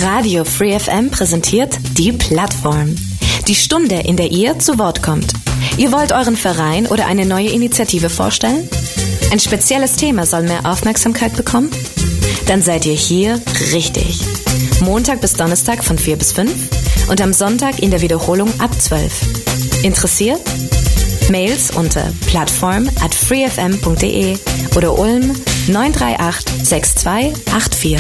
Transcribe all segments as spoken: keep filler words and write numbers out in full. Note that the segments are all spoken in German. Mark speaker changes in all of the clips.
Speaker 1: Radio Free F M präsentiert die Plattform. Die Stunde, in der ihr zu Wort kommt. Ihr wollt euren Verein oder eine neue Initiative vorstellen? Ein spezielles Thema soll mehr Aufmerksamkeit bekommen? Dann seid ihr hier richtig. Montag bis Donnerstag von vier bis fünf und am Sonntag in der Wiederholung ab zwölf. Interessiert? Mails unter plattform at freefm punkt de oder Ulm neun drei acht sechs zwei acht vier.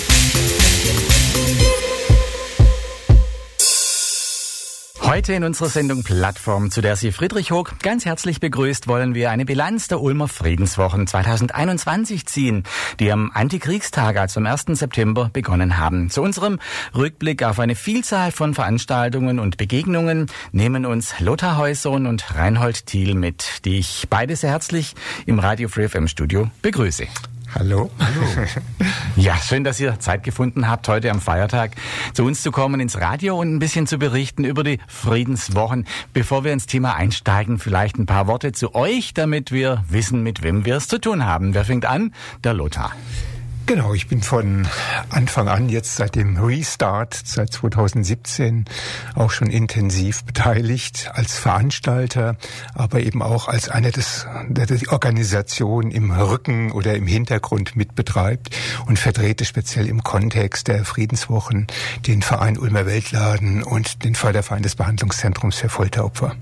Speaker 2: Heute in unserer Sendung Plattform, zu der Sie Friedrich Hoog ganz herzlich begrüßt, wollen wir eine Bilanz der Ulmer Friedenswochen zwanzig einundzwanzig ziehen, die am Antikriegstag, also am ersten September, begonnen haben. Zu unserem Rückblick auf eine Vielzahl von Veranstaltungen und Begegnungen nehmen uns Lothar Heusohn und Reinhold Thiel mit, die ich beide sehr herzlich im Radio Free F M Studio begrüße.
Speaker 3: Hallo.
Speaker 2: Hallo. Ja, schön, dass ihr Zeit gefunden habt, heute am Feiertag zu uns zu kommen ins Radio und ein bisschen zu berichten über die Friedenswochen. Bevor wir ins Thema einsteigen, vielleicht ein paar Worte zu euch, damit wir wissen, mit wem wir es zu tun haben. Wer fängt an? Der Lothar.
Speaker 3: Genau, ich bin von Anfang an jetzt seit dem Restart, seit zwanzig siebzehn, auch schon intensiv beteiligt als Veranstalter, aber eben auch als einer, des, der die Organisation im Rücken oder im Hintergrund mitbetreibt und vertrete speziell im Kontext der Friedenswochen den Verein Ulmer Weltladen und den Förderverein des Behandlungszentrums für Folteropfer.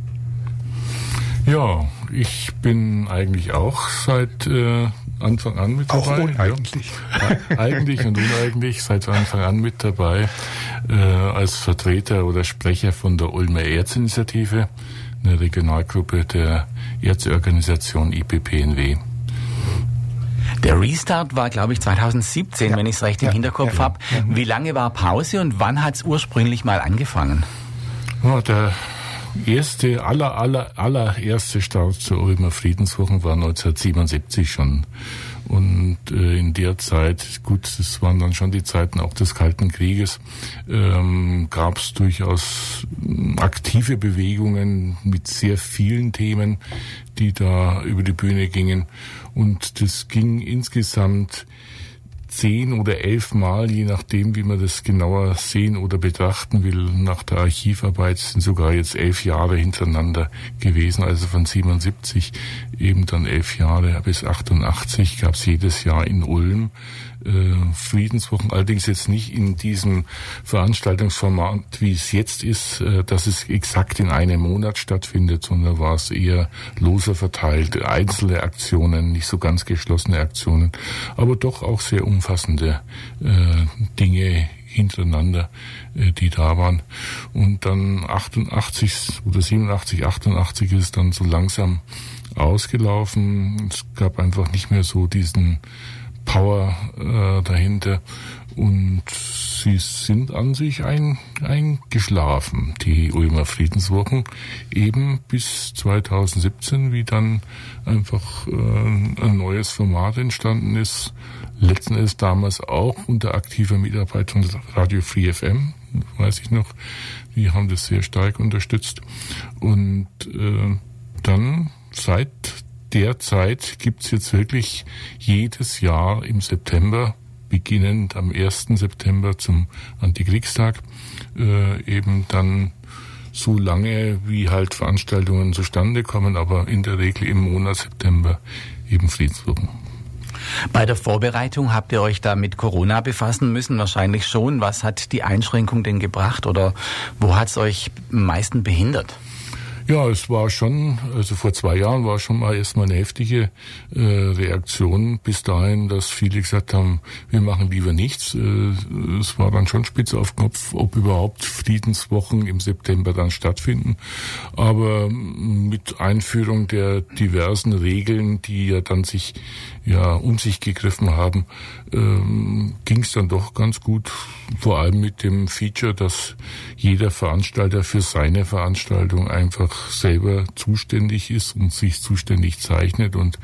Speaker 4: Ja, ich bin eigentlich auch seit äh, Anfang an mit dabei.
Speaker 3: Auch uneigentlich.
Speaker 4: Ja, eigentlich und uneigentlich seit Anfang an mit dabei äh, als Vertreter oder Sprecher von der Ulmer Ärzteinitiative, eine Regionalgruppe der Ärzteorganisation I P P N W.
Speaker 2: Der Restart war, glaube ich, zwanzig siebzehn, ja, wenn ich es recht im ja, Hinterkopf ja, habe. Ja. Wie lange war Pause und wann hat es ursprünglich mal angefangen?
Speaker 4: Ja, der erste, aller, aller, allererste Start zur Ulmer Friedenswochen war neunzehnhundertsiebenundsiebzig schon. Und äh, in der Zeit, gut, das waren dann schon die Zeiten auch des Kalten Krieges, ähm, gab es durchaus aktive Bewegungen mit sehr vielen Themen, die da über die Bühne gingen. Und das ging insgesamt zehn oder elf Mal, je nachdem, wie man das genauer sehen oder betrachten will. Nach der Archivarbeit sind sogar jetzt elf Jahre hintereinander gewesen, also von siebenundsiebzig eben dann elf Jahre bis achtundachtzig gab es jedes Jahr in Ulm äh, Friedenswochen, allerdings jetzt nicht in diesem Veranstaltungsformat, wie es jetzt ist, äh, dass es exakt in einem Monat stattfindet, sondern war es eher loser verteilt, einzelne Aktionen, nicht so ganz geschlossene Aktionen, aber doch auch sehr umfassend. umfassende äh, Dinge hintereinander, äh, die da waren. Und dann achtundachtzig oder siebenundachtzig, achtundachtzig ist es dann so langsam ausgelaufen. Es gab einfach nicht mehr so diesen Power äh, dahinter. Und sie sind an sich ein, eingeschlafen, die Ulmer Friedenswochen, eben bis zwanzig siebzehn, wie dann einfach äh, ein neues Format entstanden ist. Letzten Endes damals auch unter aktiver Mitarbeit von Radio Free F M, weiß ich noch. Die haben das sehr stark unterstützt. Und äh, dann seit der Zeit gibt's jetzt wirklich jedes Jahr im September, beginnend am ersten September zum Antikriegstag, äh, eben dann so lange, wie halt Veranstaltungen zustande kommen, aber in der Regel im Monat September eben Friedenswochen.
Speaker 2: Bei der Vorbereitung habt ihr euch da mit Corona befassen müssen? Wahrscheinlich schon. Was hat die Einschränkung denn gebracht oder wo hat es euch am meisten behindert?
Speaker 4: Ja, es war schon, also vor zwei Jahren war schon mal erstmal eine heftige äh, Reaktion bis dahin, dass viele gesagt haben, wir machen lieber nichts. Äh, es war dann schon spitz auf Knopf, ob überhaupt Friedenswochen im September dann stattfinden. Aber mit Einführung der diversen Regeln, die ja dann sich ja um sich gegriffen haben, ähm, ging es dann doch ganz gut. Vor allem mit dem Feature, dass jeder Veranstalter für seine Veranstaltung einfach selber zuständig ist und sich zuständig zeichnet und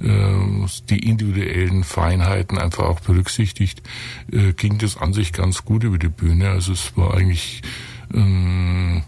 Speaker 4: äh, die individuellen Feinheiten einfach auch berücksichtigt, äh, ging das an sich ganz gut über die Bühne. Also es war eigentlich ähm,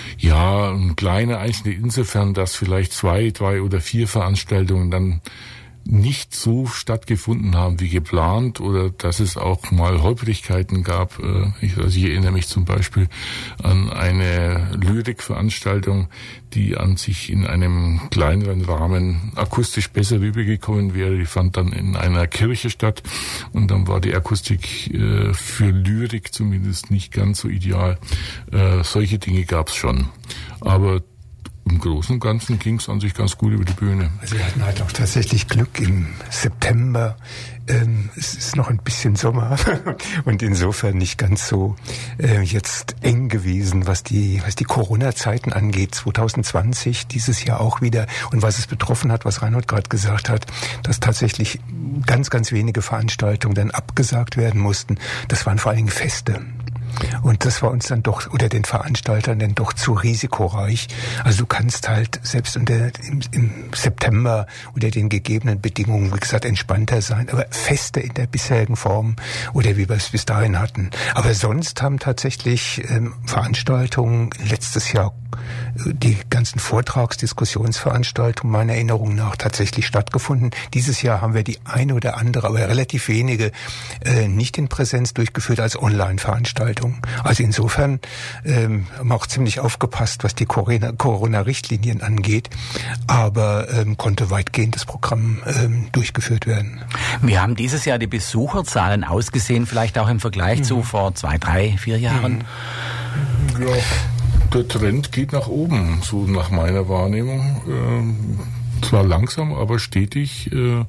Speaker 4: ja ein kleiner Einschnitt insofern, dass vielleicht zwei, drei oder vier Veranstaltungen dann nicht so stattgefunden haben wie geplant oder dass es auch mal Holprigkeiten gab. Ich, also ich erinnere mich zum Beispiel an eine Lyrikveranstaltung, die an sich in einem kleineren Rahmen akustisch besser rübergekommen wäre. Die fand dann in einer Kirche statt und dann war die Akustik äh, für Lyrik zumindest nicht ganz so ideal. Äh, solche Dinge gab es schon. Aber im Großen und Ganzen ging es an sich ganz gut über die Bühne.
Speaker 3: Also wir hatten halt auch tatsächlich Glück im September. Ähm, es ist noch ein bisschen Sommer und insofern nicht ganz so äh, jetzt eng gewesen, was die was die Corona-Zeiten angeht. zwanzig zwanzig, dieses Jahr auch wieder. Und was es betroffen hat, was Reinhold gerade gesagt hat, dass tatsächlich ganz, ganz wenige Veranstaltungen dann abgesagt werden mussten. Das waren vor allen Dingen Feste. Und das war uns dann doch, oder den Veranstaltern dann doch zu risikoreich. Also du kannst halt selbst unter, im, im September unter den gegebenen Bedingungen, wie gesagt, entspannter sein, aber Feste in der bisherigen Form oder wie wir es bis dahin hatten. Aber sonst haben tatsächlich ähm, Veranstaltungen letztes Jahr, die ganzen Vortrags-Diskussionsveranstaltungen meiner Erinnerung nach tatsächlich stattgefunden. Dieses Jahr haben wir die eine oder andere, aber relativ wenige, äh, nicht in Präsenz durchgeführt als Online-Veranstaltung. Also insofern ähm, haben wir auch ziemlich aufgepasst, was die Corona-Richtlinien angeht, aber ähm, konnte weitgehend das Programm ähm, durchgeführt werden.
Speaker 2: Wie haben dieses Jahr die Besucherzahlen ausgesehen, vielleicht auch im Vergleich mhm. zu vor zwei, drei, vier Jahren?
Speaker 4: Mhm. Ja. Der Trend geht nach oben, so nach meiner Wahrnehmung. Ähm, zwar langsam, aber stetig. Äh, äh,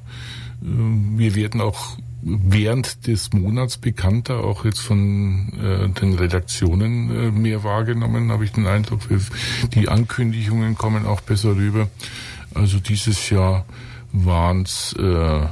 Speaker 4: wir werden auch während des Monats bekannter, auch jetzt von äh, den Redaktionen äh, mehr wahrgenommen, habe ich den Eindruck. Die Ankündigungen kommen auch besser rüber. Also dieses Jahr waren es äh,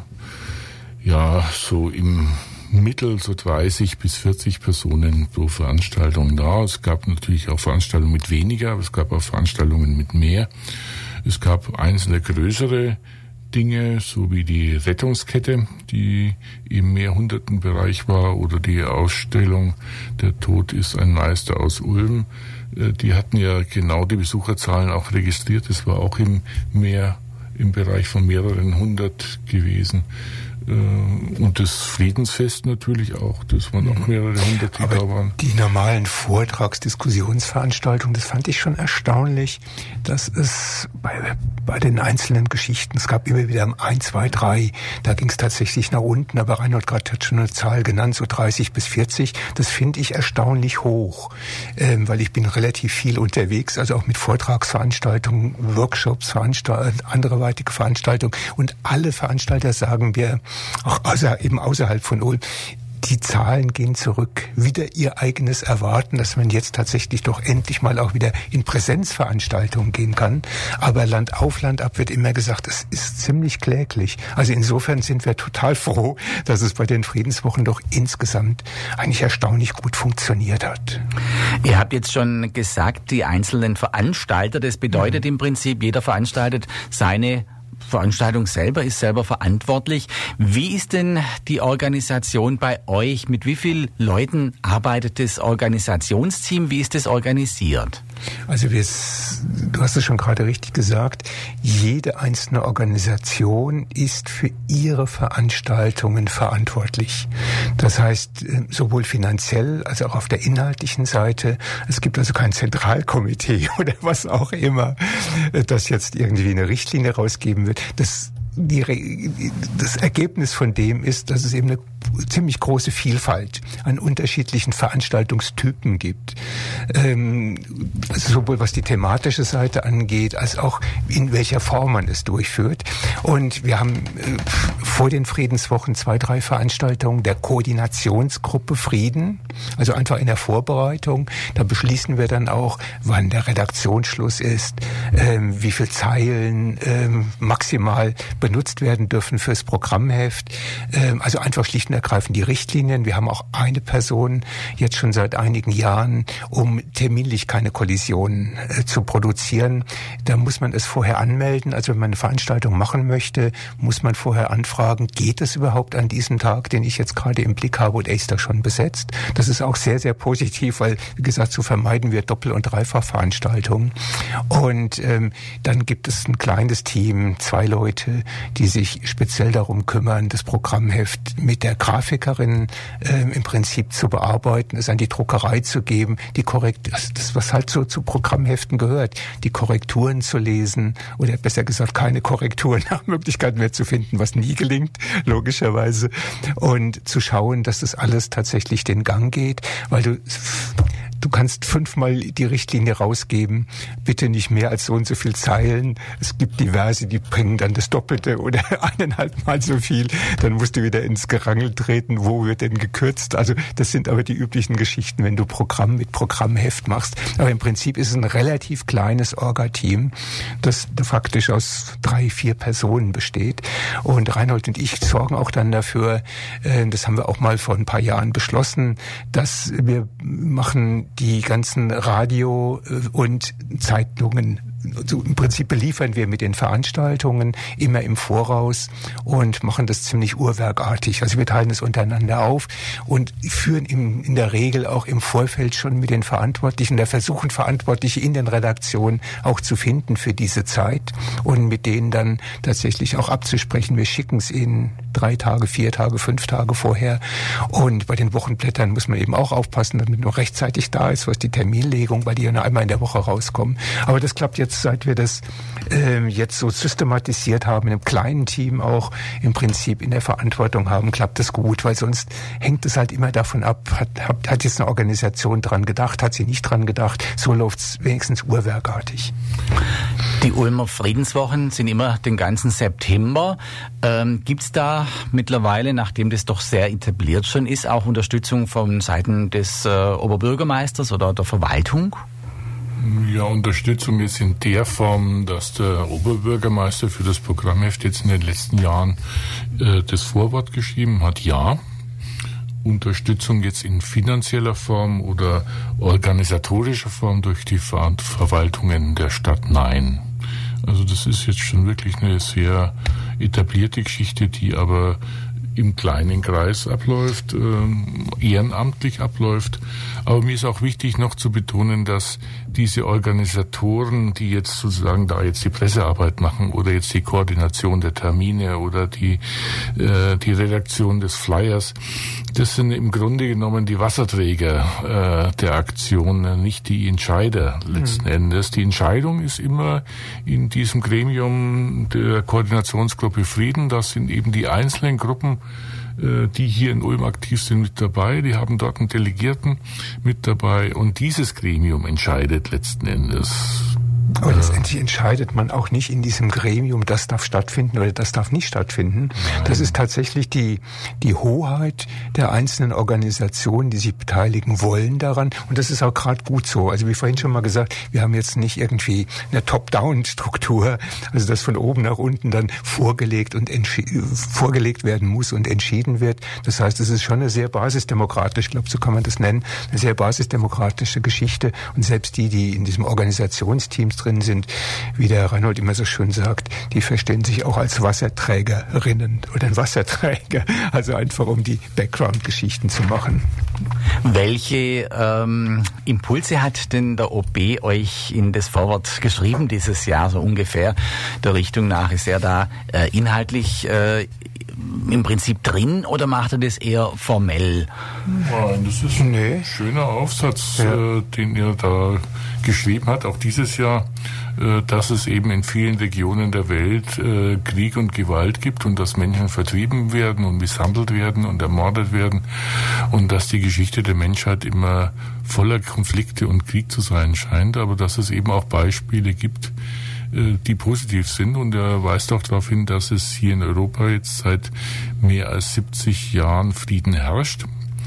Speaker 4: ja so im Mittel so dreißig bis vierzig Personen pro Veranstaltung da. Es gab natürlich auch Veranstaltungen mit weniger, aber es gab auch Veranstaltungen mit mehr. Es gab einzelne größere Dinge, so wie die Rettungskette, die im Mehrhundertenbereich war, oder die Ausstellung Der Tod ist ein Meister aus Ulm. Die hatten ja genau die Besucherzahlen auch registriert. Es war auch im mehr, im Bereich von mehreren hundert gewesen. Und das Friedensfest natürlich auch, das waren auch mehrere hundert, die
Speaker 3: Aber
Speaker 4: da waren.
Speaker 3: Die normalen Vortrags-Diskussionsveranstaltungen, das fand ich schon erstaunlich, dass es bei, bei den einzelnen Geschichten, es gab immer wieder ein, zwei, drei, da ging es tatsächlich nach unten, aber Reinhold gerade hat schon eine Zahl genannt, so dreißig bis vierzig, das finde ich erstaunlich hoch, ähm, weil ich bin relativ viel unterwegs, also auch mit Vortragsveranstaltungen, Workshops, Veranstaltungen, anderweitige Veranstaltungen, und alle Veranstalter sagen mir, auch außer, eben außerhalb von Ulm, die Zahlen gehen zurück. Wieder ihr eigenes Erwarten, dass man jetzt tatsächlich doch endlich mal auch wieder in Präsenzveranstaltungen gehen kann. Aber Land auf, Land ab wird immer gesagt, es ist ziemlich kläglich. Also insofern sind wir total froh, dass es bei den Friedenswochen doch insgesamt eigentlich erstaunlich gut funktioniert hat.
Speaker 2: Ihr habt jetzt schon gesagt, die einzelnen Veranstalter, das bedeutet mhm. im Prinzip, jeder veranstaltet seine Veranstaltung selber, ist selber verantwortlich. Wie ist denn die Organisation bei euch? Mit wie vielen Leuten arbeitet das Organisationsteam? Wie ist das organisiert?
Speaker 3: Also wir, du hast es schon gerade richtig gesagt, jede einzelne Organisation ist für ihre Veranstaltungen verantwortlich. Das heißt, sowohl finanziell als auch auf der inhaltlichen Seite. Es gibt also kein Zentralkomitee oder was auch immer, das jetzt irgendwie eine Richtlinie rausgeben wird. Das Die, das Ergebnis von dem ist, dass es eben eine ziemlich große Vielfalt an unterschiedlichen Veranstaltungstypen gibt. Ähm, also sowohl was die thematische Seite angeht, als auch in welcher Form man es durchführt. Und wir haben äh, vor den Friedenswochen zwei, drei Veranstaltungen der Koordinationsgruppe Frieden, also einfach in der Vorbereitung. Da beschließen wir dann auch, wann der Redaktionsschluss ist, ähm, wie viele Zeilen ähm, maximal benutzt werden dürfen fürs Programmheft. Ähm, also einfach schlicht schlicht und ergreifend die Richtlinien. Wir haben auch eine Person jetzt schon seit einigen Jahren, um terminlich keine Kollisionen äh, zu produzieren. Da muss man es vorher anmelden. Also wenn man eine Veranstaltung machen möchte, muss man vorher anfragen, geht es überhaupt an diesem Tag, den ich jetzt gerade im Blick habe, oder ist das schon besetzt? Das ist auch sehr, sehr positiv, weil, wie gesagt, so vermeiden wir Doppel- und Dreifachveranstaltungen. Und ähm, dann gibt es ein kleines Team, zwei Leute, die sich speziell darum kümmern, das Programmheft mit der Grafikerin äh, im Prinzip zu bearbeiten, es an die Druckerei zu geben, die korrekt, das, das was halt so zu Programmheften gehört, die Korrekturen zu lesen oder besser gesagt keine Korrekturen nach Möglichkeit mehr zu finden, was nie gelingt, logischerweise, und zu schauen, dass das alles tatsächlich den Gang geht, weil du Du kannst fünfmal die Richtlinie rausgeben, bitte nicht mehr als so und so viel Zeilen. Es gibt diverse, die bringen dann das Doppelte oder eineinhalb Mal so viel. Dann musst du wieder ins Gerangel treten, wo wird denn gekürzt. Also das sind aber die üblichen Geschichten, wenn du Programm mit Programmheft machst. Aber im Prinzip ist es ein relativ kleines Orga-Team, das faktisch aus drei, vier Personen besteht. Und Reinhold und ich sorgen auch dann dafür, das haben wir auch mal vor ein paar Jahren beschlossen, dass wir machen die ganzen Radio- und Zeitungen. Also im Prinzip beliefern wir mit den Veranstaltungen immer im Voraus und machen das ziemlich uhrwerkartig. Also wir teilen es untereinander auf und führen im, in der Regel auch im Vorfeld schon mit den Verantwortlichen, da versuchen Verantwortliche in den Redaktionen auch zu finden für diese Zeit und mit denen dann tatsächlich auch abzusprechen. Wir schicken es ihnen drei Tage, vier Tage, fünf Tage vorher. Und bei den Wochenblättern muss man eben auch aufpassen, damit nur rechtzeitig da ist, was die Terminlegung, weil die ja nur einmal in der Woche rauskommen. Aber das klappt jetzt, seit wir das äh, jetzt so systematisiert haben, in einem kleinen Team auch im Prinzip in der Verantwortung haben, klappt das gut, weil sonst hängt es halt immer davon ab, hat, hat, hat jetzt eine Organisation dran gedacht, hat sie nicht dran gedacht, so läuft es wenigstens uhrwerkartig.
Speaker 2: Die Ulmer Friedenswochen sind immer den ganzen September. Ähm, Gibt es da mittlerweile, nachdem das doch sehr etabliert schon ist, auch Unterstützung von Seiten des äh, Oberbürgermeisters oder der Verwaltung?
Speaker 4: Ja, Unterstützung ist in der Form, dass der Oberbürgermeister für das Programmheft jetzt in den letzten Jahren äh, das Vorwort geschrieben hat, ja. Unterstützung jetzt in finanzieller Form oder organisatorischer Form durch die Ver- Verwaltungen der Stadt, nein. Also das ist jetzt schon wirklich eine sehr etablierte Geschichte, die aber im kleinen Kreis abläuft, äh, ehrenamtlich abläuft. Aber mir ist auch wichtig noch zu betonen, dass diese Organisatoren, die jetzt sozusagen da jetzt die Pressearbeit machen oder jetzt die Koordination der Termine oder die, äh, die Redaktion des Flyers, das sind im Grunde genommen die Wasserträger äh, der Aktion, nicht die Entscheider letzten mhm. Endes. Die Entscheidung ist immer in diesem Gremium der Koordinationsgruppe Frieden. Das sind eben die einzelnen Gruppen, die hier in Ulm aktiv sind, mit dabei. Die haben dort einen Delegierten mit dabei und dieses Gremium entscheidet letzten Endes.
Speaker 3: Aber letztendlich entscheidet man auch nicht in diesem Gremium, das darf stattfinden oder das darf nicht stattfinden. Nein. Das ist tatsächlich die, die Hoheit der einzelnen Organisationen, die sich beteiligen wollen daran. Und das ist auch gerade gut so. Also wie vorhin schon mal gesagt, wir haben jetzt nicht irgendwie eine Top-Down-Struktur, also dass von oben nach unten dann vorgelegt und entschi- vorgelegt werden muss und entschieden wird. Das heißt, es ist schon eine sehr basisdemokratische, ich glaube, so kann man das nennen, eine sehr basisdemokratische Geschichte. Und selbst die, die in diesem Organisationsteam drin sind, wie der Reinhold immer so schön sagt, die verstehen sich auch als Wasserträgerinnen oder ein Wasserträger, also einfach um die Background-Geschichten zu machen.
Speaker 2: Welche ähm, Impulse hat denn der O B euch in das Vorwort geschrieben dieses Jahr, so ungefähr der Richtung nach? Ist er da äh, inhaltlich äh, im Prinzip drin oder macht er das eher formell?
Speaker 4: Nein, das ist ein nee. schöner Aufsatz, ja. äh, den er da geschrieben hat, auch dieses Jahr, äh, dass es eben in vielen Regionen der Welt äh, Krieg und Gewalt gibt und dass Menschen vertrieben werden und misshandelt werden und ermordet werden und dass die Geschichte der Menschheit immer voller Konflikte und Krieg zu sein scheint, aber dass es eben auch Beispiele gibt, die positiv sind, und er weist auch darauf hin, dass es hier in Europa jetzt seit mehr als siebzig Jahren Frieden herrscht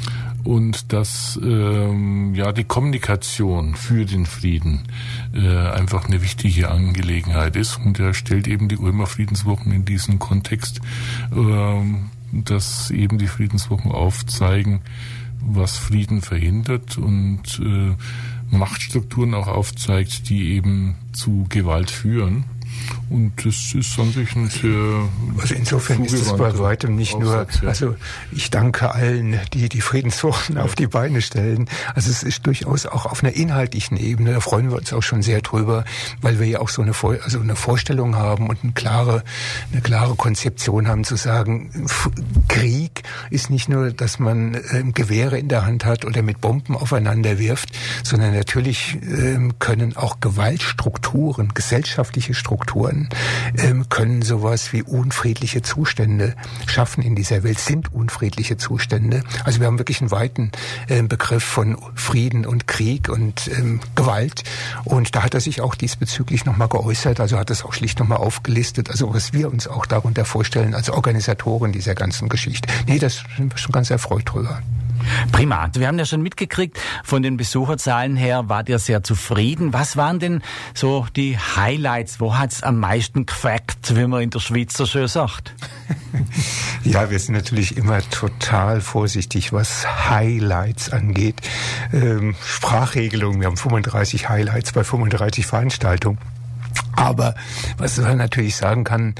Speaker 4: und dass ähm, ja die Kommunikation für den Frieden äh, einfach eine wichtige Angelegenheit ist, und er stellt eben die Ulmer Friedenswochen in diesen Kontext. Ähm, dass eben die Friedenswochen aufzeigen, was Frieden verhindert und äh, Machtstrukturen auch aufzeigt, die eben zu Gewalt führen. Und das ist an sich ein sehr...
Speaker 3: Also insofern ist es bei weitem nicht Aussatz, nur, also ich danke allen, die die Friedenswochen auf die Beine stellen. Also es ist durchaus auch auf einer inhaltlichen Ebene, da freuen wir uns auch schon sehr drüber, weil wir ja auch so eine, also eine Vorstellung haben und eine klare, eine klare Konzeption haben zu sagen, Krieg ist nicht nur, dass man äh, Gewehre in der Hand hat oder mit Bomben aufeinander wirft, sondern natürlich äh, können auch Gewaltstrukturen, gesellschaftliche Strukturen, ähm, können sowas wie unfriedliche Zustände schaffen in dieser Welt, sind unfriedliche Zustände. Also wir haben wirklich einen weiten äh, Begriff von Frieden und Krieg und ähm, Gewalt. Und da hat er sich auch diesbezüglich nochmal geäußert, also hat es auch schlicht nochmal aufgelistet, also was wir uns auch darunter vorstellen als Organisatoren dieser ganzen Geschichte. Nee, das sind wir schon ganz erfreut drüber.
Speaker 2: Prima. Wir haben ja schon mitgekriegt, von den Besucherzahlen her wart ihr sehr zufrieden. Was waren denn so die Highlights? Wo hat's am meisten gefackt, wie man in der Schweiz so schön sagt?
Speaker 3: Ja, wir sind natürlich immer total vorsichtig, was Highlights angeht. Ähm, Sprachregelung, wir haben fünfunddreißig Highlights bei fünfunddreißig Veranstaltungen. Aber was man natürlich sagen kann,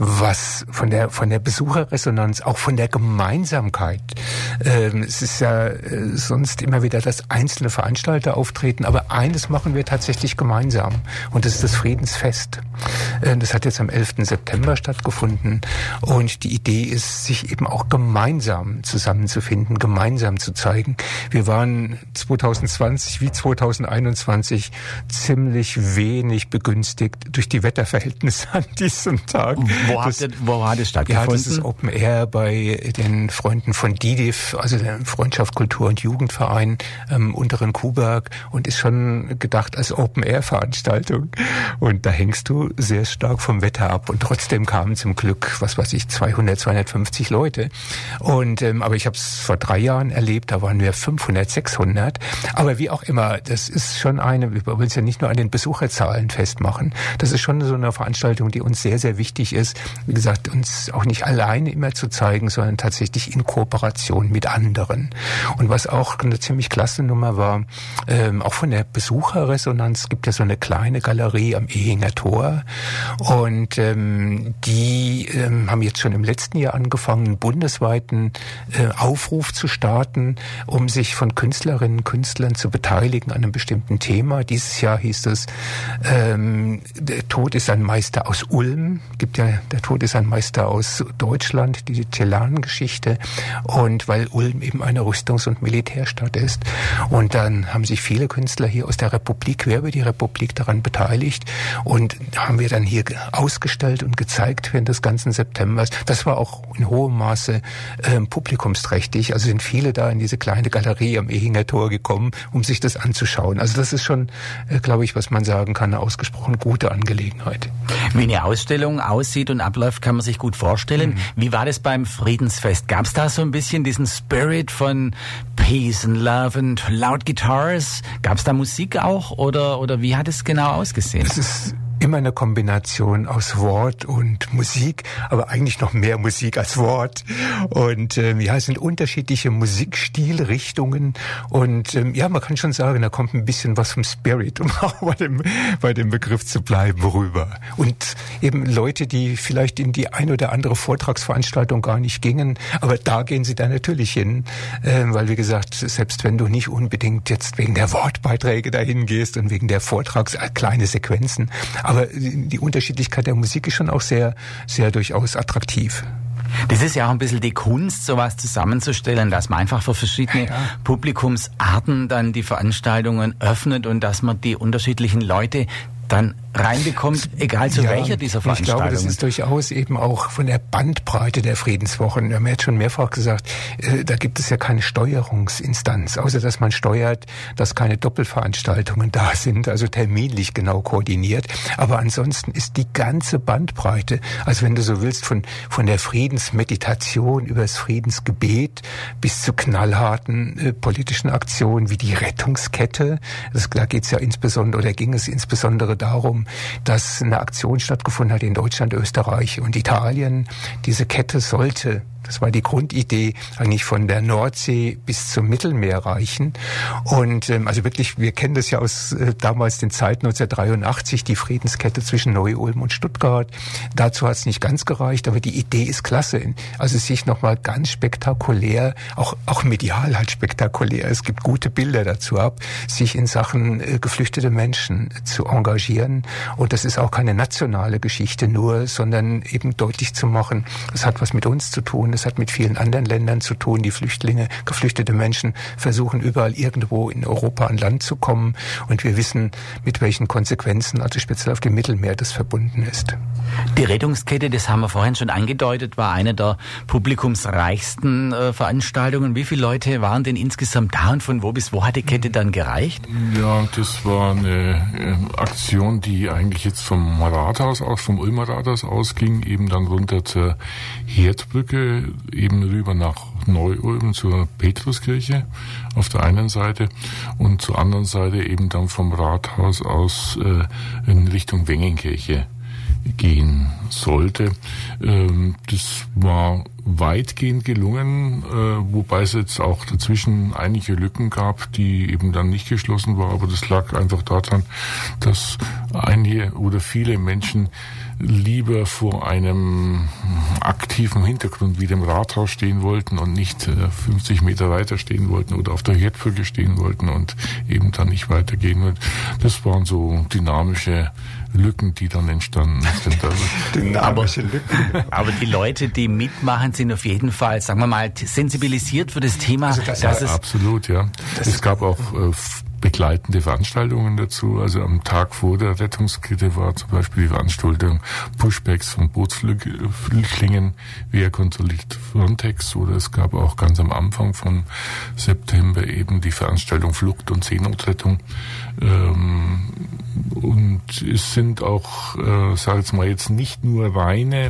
Speaker 3: was von der von der Besucherresonanz, auch von der Gemeinsamkeit, ähm, es ist ja äh, sonst immer wieder, dass einzelne Veranstalter auftreten, aber eines machen wir tatsächlich gemeinsam und das ist das Friedensfest. Äh, das hat jetzt am elften September stattgefunden und die Idee ist, sich eben auch gemeinsam zusammenzufinden, gemeinsam zu zeigen. Wir waren zwanzig zwanzig wie zwanzig einundzwanzig ziemlich wenig begünstigt durch die Wetterverhältnisse an diesem Tag.
Speaker 2: Wo, das, hat, wo hat es stattgefunden?
Speaker 3: Ja, das ist Open Air bei den Freunden von D I D I F, also der Freundschaft, Kultur und Jugendverein ähm, Unteren Kuhberg und ist schon gedacht als Open Air Veranstaltung. Und da hängst du sehr stark vom Wetter ab und trotzdem kamen zum Glück, was weiß ich, zweihundert, zweihundertfünfzig Leute. Und ähm, aber ich habe es vor drei Jahren erlebt, da waren wir fünfhundert, sechshundert. Aber wie auch immer, das ist schon eine, wir wollen es ja nicht nur an den Besucherzahlen festmachen. Das ist schon so eine Veranstaltung, die uns sehr, sehr wichtig ist. Wie gesagt, uns auch nicht alleine immer zu zeigen, sondern tatsächlich in Kooperation mit anderen. Und was auch eine ziemlich klasse Nummer war, ähm, auch von der Besucherresonanz, gibt ja so eine kleine Galerie am Ehinger Tor. Und ähm, die ähm, haben jetzt schon im letzten Jahr angefangen, einen bundesweiten äh, Aufruf zu starten, um sich von Künstlerinnen und Künstlern zu beteiligen an einem bestimmten Thema. Dieses Jahr hieß es, ähm, der Tod ist ein Meister aus Ulm, gibt ja, der Tod ist ein Meister aus Deutschland, die Celan-Geschichte, und weil Ulm eben eine Rüstungs- und Militärstadt ist. Und dann haben sich viele Künstler hier aus der Republik, quer über die Republik daran beteiligt und haben wir dann hier ausgestellt und gezeigt während des ganzen Septembers. Das war auch in hohem Maße äh, publikumsträchtig. Also sind viele da in diese kleine Galerie am Ehinger Tor gekommen, um sich das anzuschauen. Also das ist schon, äh, glaube ich, was man sagen kann, eine ausgesprochen gute Angelegenheit.
Speaker 2: Wie eine Ausstellung aussieht und abläuft, kann man sich gut vorstellen. Mhm. Wie war das beim Friedensfest? Gab es da so ein bisschen diesen Spirit von Peace and Love and Loud Guitars? Gab es da Musik auch oder, oder wie hat es genau ausgesehen?
Speaker 3: Es ist immer eine Kombination aus Wort und Musik, aber eigentlich noch mehr Musik als Wort. Und ähm, ja, es sind unterschiedliche Musikstilrichtungen und ähm, ja, man kann schon sagen, da kommt ein bisschen was vom Spirit, um auch bei dem, bei dem Begriff zu bleiben, rüber. Und eben Leute, die vielleicht in die ein oder andere Vortragsveranstaltung gar nicht gingen, aber da gehen sie dann natürlich hin, äh, weil wie gesagt, selbst wenn du nicht unbedingt jetzt wegen der Wortbeiträge dahin gehst und wegen der Vortrags äh, kleine Sequenzen, aber die Unterschiedlichkeit der Musik ist schon auch sehr, sehr durchaus attraktiv.
Speaker 2: Das ist ja auch ein bisschen die Kunst, sowas zusammenzustellen, dass man einfach für verschiedene ja. Publikumsarten dann die Veranstaltungen öffnet und dass man die unterschiedlichen Leute dann reinbekommt, egal zu ja, welcher dieser Veranstaltungen.
Speaker 3: Ich glaube, das ist durchaus eben auch von der Bandbreite der Friedenswochen. Wir haben jetzt schon mehrfach gesagt, äh, da gibt es ja keine Steuerungsinstanz, außer dass man steuert, dass keine Doppelveranstaltungen da sind, also terminlich genau koordiniert. Aber ansonsten ist die ganze Bandbreite, also wenn du so willst, von, von der Friedensmeditation über das Friedensgebet bis zu knallharten äh, politischen Aktionen wie die Rettungskette. Das, da geht es ja insbesondere, oder ging es insbesondere darum, dass eine Aktion stattgefunden hat in Deutschland, Österreich und Italien. Diese Kette sollte Das war die Grundidee, eigentlich von der Nordsee bis zum Mittelmeer reichen. Und ähm, also wirklich, wir kennen das ja aus äh, damals den Zeiten neunzehnhundertdreiundachtzig, die Friedenskette zwischen Neu-Ulm und Stuttgart. Dazu hat es nicht ganz gereicht, aber die Idee ist klasse. Also sich nochmal ganz spektakulär, auch auch medial halt spektakulär, es gibt gute Bilder dazu ab, sich in Sachen äh, geflüchtete Menschen zu engagieren. Und das ist auch keine nationale Geschichte nur, sondern eben deutlich zu machen, es hat was mit uns zu tun, es hat mit vielen anderen Ländern zu tun. Die Flüchtlinge, geflüchtete Menschen versuchen überall irgendwo in Europa an Land zu kommen. Und wir wissen, mit welchen Konsequenzen, also speziell auf dem Mittelmeer, das verbunden ist.
Speaker 2: Die Rettungskette, das haben wir vorhin schon angedeutet, war eine der publikumsreichsten äh, Veranstaltungen. Wie viele Leute waren denn insgesamt da und von wo bis wo hat die Kette dann gereicht?
Speaker 4: Ja, das war eine äh, Aktion, die eigentlich jetzt vom Rathaus aus, vom Ulmer Rathaus ausging, eben dann runter zur Herdbrücke, eben rüber nach Neu-Ulm zur Petruskirche auf der einen Seite und zur anderen Seite eben dann vom Rathaus aus äh, in Richtung Wengenkirche gehen sollte. Ähm, das war weitgehend gelungen, äh, wobei es jetzt auch dazwischen einige Lücken gab, die eben dann nicht geschlossen waren, aber das lag einfach daran, dass einige oder viele Menschen lieber vor einem aktiven Hintergrund wie dem Rathaus stehen wollten und nicht äh, fünfzig Meter weiter stehen wollten oder auf der Herdbrücke stehen wollten und eben dann nicht weitergehen wollten. Das waren so dynamische Lücken, die dann entstanden sind. Also,
Speaker 2: dynamische Lücken. Aber die Leute, die mitmachen, sind auf jeden Fall, sagen wir mal, sensibilisiert für das Thema.
Speaker 4: Also das dass es absolut, ja. Es gab auch äh, begleitende Veranstaltungen dazu. Also am Tag vor der Rettungskette war zum Beispiel die Veranstaltung Pushbacks von Bootsflüchtlingen, wer kontrolliert Frontex, oder es gab auch ganz am Anfang von September eben die Veranstaltung Flucht und Seenotrettung. Ähm, und es sind auch, äh, sag ich mal, jetzt nicht nur reine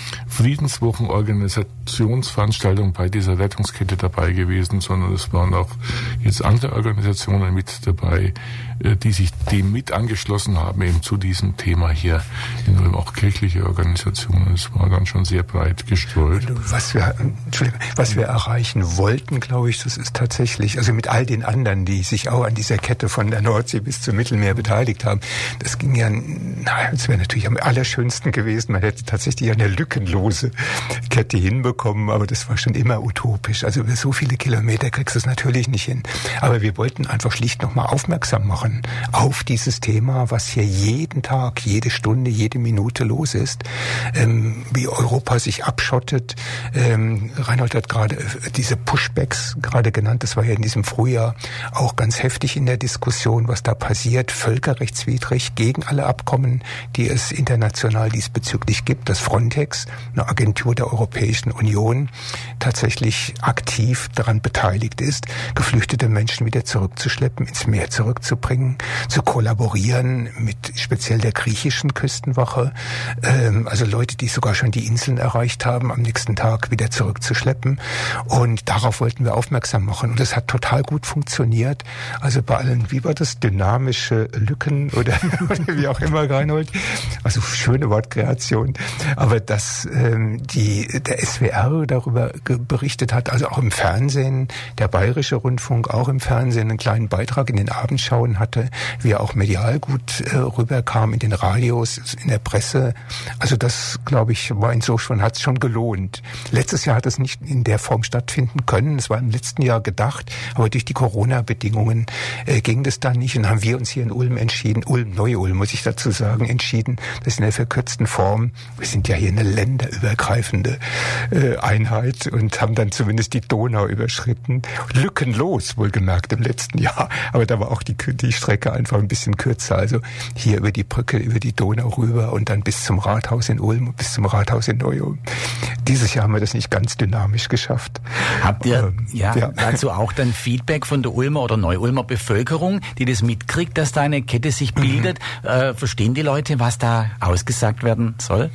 Speaker 4: Friedenswochenorganisationsveranstaltungen bei dieser Rettungskette dabei gewesen, sondern es waren auch jetzt andere Organisationen mit dabei, äh, die sich dem mit angeschlossen haben, eben zu diesem Thema hier, in auch kirchliche Organisationen. Es war dann schon sehr breit gestreut.
Speaker 3: Was wir, Entschuldigung, was wir erreichen wollten, glaube ich, das ist tatsächlich, also mit all den anderen, die sich auch an dieser Kette von der Nordsee bis zum Mittelmeer beteiligt haben, das ging ja, naja, es wäre natürlich am allerschönsten gewesen, man hätte tatsächlich eine lückenlose Kette hinbekommen, aber das war schon immer utopisch. Also über so viele Kilometer kriegst du es natürlich nicht hin. Aber wir wollten einfach schlicht nochmal aufmerksam machen auf dieses Thema, was hier jeden Tag, jede Stunde, jede Minute los ist, ähm, wie Europa sich abschottet. Ähm, Reinhold hat gerade diese Pushbacks gerade genannt, das war ja in diesem Frühjahr auch ganz heftig in der Diskussion, was da passiert, völkerrechtswidrig, gegen alle Abkommen, die es international diesbezüglich gibt, dass Frontex, eine Agentur der Europäischen Union, tatsächlich aktiv daran beteiligt ist, geflüchtete Menschen wieder zurückzuschleppen, ins Meer zurückzubringen, zu kollaborieren mit speziell der griechischen Küstenwache, ähm, also Leute, die sogar schon die Inseln erreicht haben, am nächsten Tag wieder zurückzuschleppen. Und darauf wollten wir aufmerksam machen. Und das hat total gut funktioniert. Also bei allen, wie war das, dynamische Lücken oder, oder wie auch immer, Reinhold. Also schöne Wortkreation. Aber dass ähm, die der S W R darüber ge- berichtet hat, also auch im Fernsehen, der Bayerische Rundfunk auch im Fernsehen einen kleinen Beitrag in den Abendschauen hatte, wie er auch medial gut äh, rüberkam, in den Radios, in der Presse. Also das, glaube ich, war insofern, hat es schon gelohnt. Letztes Jahr hat es nicht in der Form stattfinden können. Es war im letzten Jahr gedacht, aber durch die Corona-Bedingungen äh, ging das dann nicht. Und haben wir uns hier in Ulm entschieden, Ulm, Neu-Ulm, muss ich dazu sagen, entschieden, das in der verkürzten Form, wir sind ja hier eine länderübergreifende äh, Einheit und haben dann zumindest die Donau überschritten. Lückenlos, wohlgemerkt, im letzten Jahr. Aber da war auch die, die Strecke einfach ein bisschen kürzer. Also hier über die Brücke, über die Donau rüber und dann bis zum Rathaus in Ulm und bis zum Rathaus in Neu-Ulm. Dieses Jahr haben wir das nicht ganz dynamisch geschafft.
Speaker 2: Habt ihr ähm, ja, ja dazu auch dann Feedback von der Ulmer oder Neu-Ulmer Bevölkerung, die das mitkriegt, dass da eine Kette sich bildet? Mhm. Äh, verstehen die Leute, was da ausgesagt werden soll?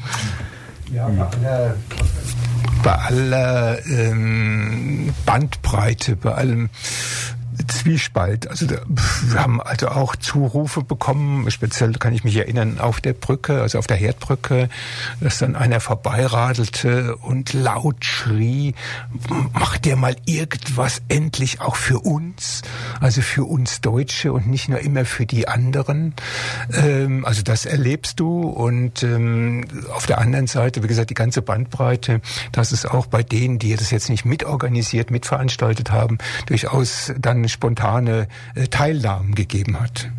Speaker 3: Ja, bei aller, bei aller ähm, Bandbreite, bei allem Zwiespalt. Also da, wir haben also auch Zurufe bekommen, speziell kann ich mich erinnern, auf der Brücke, also auf der Herdbrücke, dass dann einer vorbeiradelte und laut schrie, macht der mal irgendwas endlich auch für uns, also für uns Deutsche und nicht nur immer für die anderen. Ähm, also das erlebst du und ähm, auf der anderen Seite, wie gesagt, die ganze Bandbreite, dass es auch bei denen, die das jetzt nicht mitorganisiert, mitveranstaltet haben, durchaus dann spontane äh, Teilnahmen gegeben hat.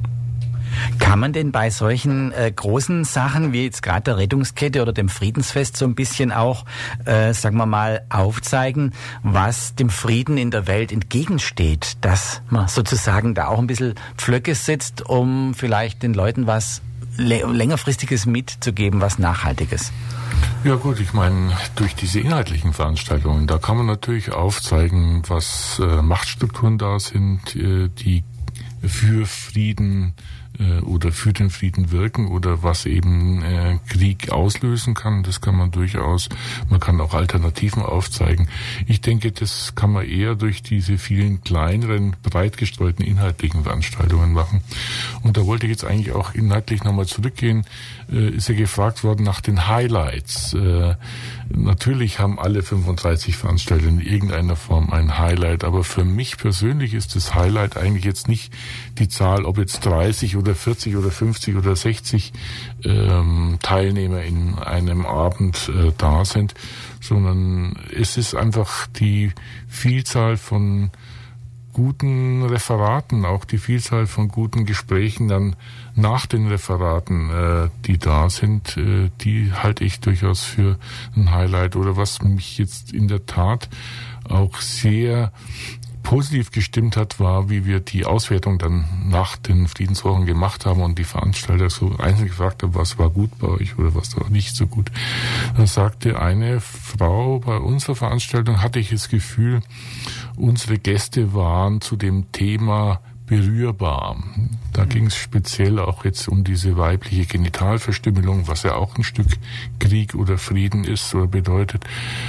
Speaker 2: Kann man denn bei solchen äh, großen Sachen wie jetzt gerade der Rettungskette oder dem Friedensfest so ein bisschen auch, äh, sagen wir mal, aufzeigen, was dem Frieden in der Welt entgegensteht, dass man sozusagen da auch ein bisschen Pflöcke setzt, um vielleicht den Leuten was lä- längerfristiges mitzugeben, was Nachhaltiges?
Speaker 4: Ja gut, ich meine, durch diese inhaltlichen Veranstaltungen, da kann man natürlich aufzeigen, was äh, Machtstrukturen da sind, äh, die für Frieden äh, oder für den Frieden wirken oder was eben äh, Krieg auslösen kann. Das kann man durchaus, man kann auch Alternativen aufzeigen. Ich denke, das kann man eher durch diese vielen kleineren, breit gestreuten inhaltlichen Veranstaltungen machen. Und da wollte ich jetzt eigentlich auch inhaltlich nochmal zurückgehen. Äh, ist ja gefragt worden nach den Highlights. Äh, natürlich haben alle fünfunddreißig Veranstalter in irgendeiner Form ein Highlight, aber für mich persönlich ist das Highlight eigentlich jetzt nicht die Zahl, ob jetzt dreißig oder vierzig oder fünfzig oder sechzig ähm, Teilnehmer in einem Abend äh, da sind, sondern es ist einfach die Vielzahl von guten Referaten, auch die Vielzahl von guten Gesprächen dann nach den Referaten, äh, die da sind, äh, die halte ich durchaus für ein Highlight. Oder was mich jetzt in der Tat auch sehr positiv gestimmt hat, war, wie wir die Auswertung dann nach den Friedenswochen gemacht haben und die Veranstalter so einzeln gefragt haben, was war gut bei euch oder was war nicht so gut. Dann sagte eine Frau, bei unserer Veranstaltung hatte ich das Gefühl, unsere Gäste waren zu dem Thema berührbar. Da ging es speziell auch jetzt um diese weibliche Genitalverstümmelung, was ja auch ein Stück Krieg oder Frieden ist oder bedeutet.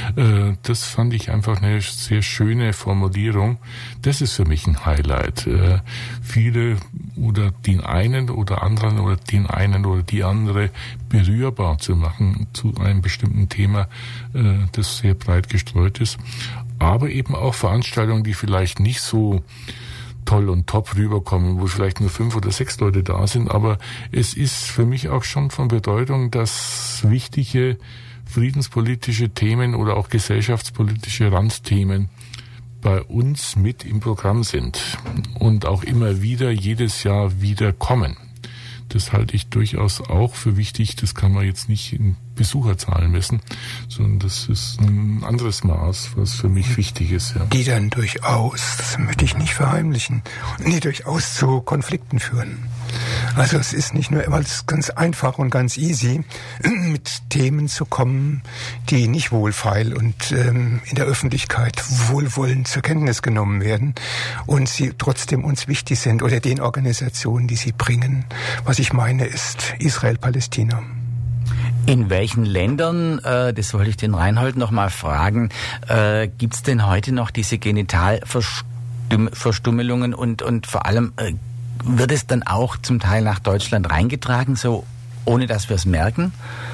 Speaker 4: Das fand ich einfach eine sehr schöne Formulierung. Das ist für mich ein Highlight. Viele oder den einen oder anderen oder den einen oder die andere berührbar zu machen zu einem bestimmten Thema, das sehr breit gestreut ist. Aber eben auch Veranstaltungen, die vielleicht nicht so toll und top rüberkommen, wo vielleicht nur fünf oder sechs Leute da sind. Aber es ist für mich auch schon von Bedeutung, dass wichtige friedenspolitische Themen oder auch gesellschaftspolitische Randthemen bei uns mit im Programm sind und auch immer wieder, jedes Jahr wieder kommen. Das halte ich durchaus auch für wichtig. Das kann man jetzt nicht in Besucherzahlen messen, sondern das ist ein anderes Maß, was für mich wichtig ist. Ja.
Speaker 3: Die dann durchaus, das möchte ich nicht verheimlichen, die durchaus zu Konflikten führen. Also es ist nicht nur immer ganz einfach und ganz easy, mit Themen zu kommen, die nicht wohlfeil und ähm, in der Öffentlichkeit wohlwollend zur Kenntnis genommen werden und sie trotzdem uns wichtig sind oder den Organisationen, die sie bringen. Was ich meine, ist Israel-Palästina.
Speaker 2: In welchen Ländern, äh, das wollte ich den Reinhold noch mal fragen, äh, gibt's denn heute noch diese Genitalverstummelungen und, und vor allem äh, wird es dann auch zum Teil nach Deutschland reingetragen, so ohne dass wir es merken?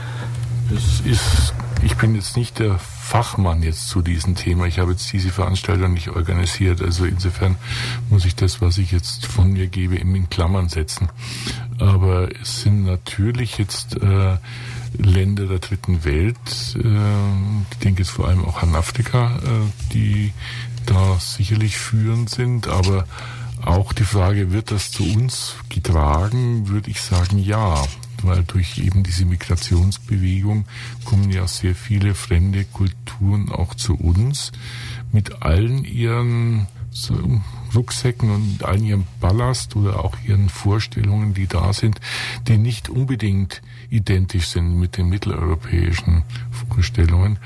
Speaker 4: Es ist, ich bin jetzt nicht der Fachmann jetzt zu diesem Thema. Ich habe jetzt diese Veranstaltung nicht organisiert. Also insofern muss ich das, was ich jetzt von mir gebe, in Klammern setzen. Aber es sind natürlich jetzt äh, Länder der dritten Welt, äh, ich denke jetzt vor allem auch an Afrika, äh, die da sicherlich führend sind, aber auch die Frage, wird das zu uns getragen, würde ich sagen, ja. Weil durch eben diese Migrationsbewegung kommen ja sehr viele fremde Kulturen auch zu uns mit allen ihren so Rucksäcken und allen ihrem Ballast oder auch ihren Vorstellungen, die da sind, die nicht unbedingt identisch sind mit den mitteleuropäischen Vorstellungen.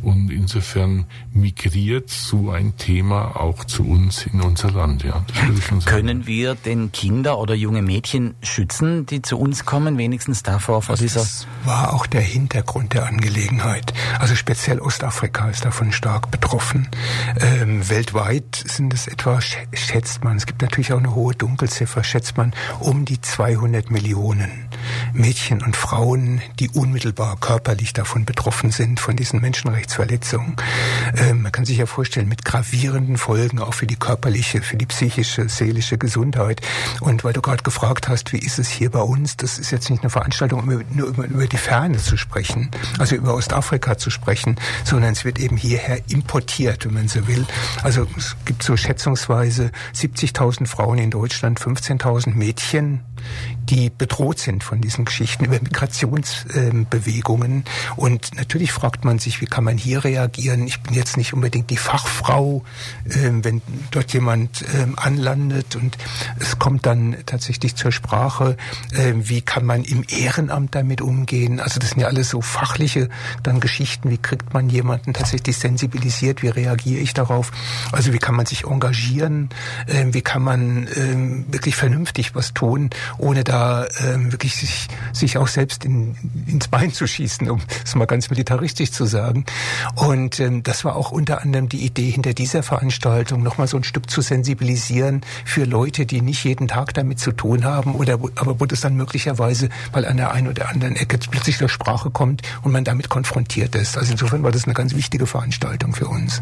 Speaker 4: Und insofern migriert so ein Thema auch zu uns in unser Land. Ja, das würde ich schon sagen.
Speaker 2: Können wir denn Kinder oder junge Mädchen schützen, die zu uns kommen, wenigstens davor, vor dieser...
Speaker 3: Das war auch der Hintergrund der Angelegenheit. Also speziell Ostafrika ist davon stark betroffen. Ähm, weltweit sind es etwa, schätzt man, es gibt natürlich auch eine hohe Dunkelziffer, schätzt man um die zweihundert Millionen Mädchen und Frauen, die unmittelbar körperlich davon betroffen sind, von diesen Menschenrechtsverletzungen. Ähm, man kann sich ja vorstellen, mit gravierenden Folgen auch für die körperliche, für die psychische, seelische Gesundheit. Und weil du gerade gefragt hast, wie ist es hier bei uns, das ist jetzt nicht eine Veranstaltung, um nur über, über die Ferne zu sprechen, also über Ostafrika zu sprechen, sondern es wird eben hierher importiert, wenn man so will. Also es gibt so schätzungsweise siebzigtausend Frauen in Deutschland, fünfzehntausend Mädchen, die bedroht sind von diesen Geschichten über Migrationsbewegungen. Äh, und natürlich fragt man sich, wie kann man hier reagieren? Ich bin jetzt nicht unbedingt die Fachfrau, äh, wenn dort jemand äh, anlandet und es kommt dann tatsächlich zur Sprache, äh, wie kann man im Ehrenamt damit umgehen? Also das sind ja alles so fachliche dann Geschichten. Wie kriegt man jemanden tatsächlich sensibilisiert? Wie reagiere ich darauf? Also wie kann man sich engagieren? Äh, wie kann man äh, wirklich vernünftig was tun, ohne da ähm, wirklich sich, sich auch selbst in, ins Bein zu schießen, um es mal ganz militaristisch zu sagen. Und ähm, das war auch unter anderem die Idee hinter dieser Veranstaltung, nochmal so ein Stück zu sensibilisieren für Leute, die nicht jeden Tag damit zu tun haben, oder wo, aber wo das dann möglicherweise mal an der einen oder anderen Ecke plötzlich zur Sprache kommt und man damit konfrontiert ist. Also insofern war das eine ganz wichtige Veranstaltung für uns.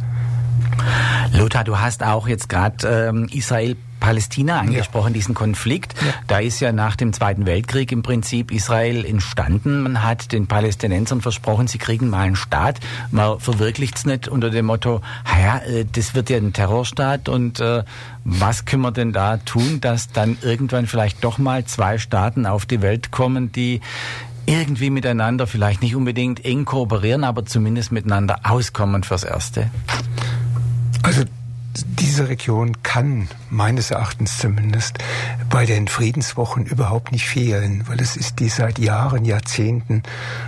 Speaker 2: Lothar, du hast auch jetzt gerade ähm, Israel Palästina angesprochen, ja. diesen Konflikt. Ja. Da ist ja nach dem Zweiten Weltkrieg im Prinzip Israel entstanden. Man hat den Palästinensern versprochen, sie kriegen mal einen Staat. Man verwirklicht es nicht unter dem Motto, ja, das wird ja ein Terrorstaat und äh, was können wir denn da tun, dass dann irgendwann vielleicht doch mal zwei Staaten auf die Welt kommen, die irgendwie miteinander vielleicht nicht unbedingt eng kooperieren, aber zumindest miteinander auskommen fürs Erste?
Speaker 3: Also diese Region kann meines Erachtens zumindest bei den Friedenswochen überhaupt nicht fehlen, weil es ist die seit Jahren, Jahrzehnten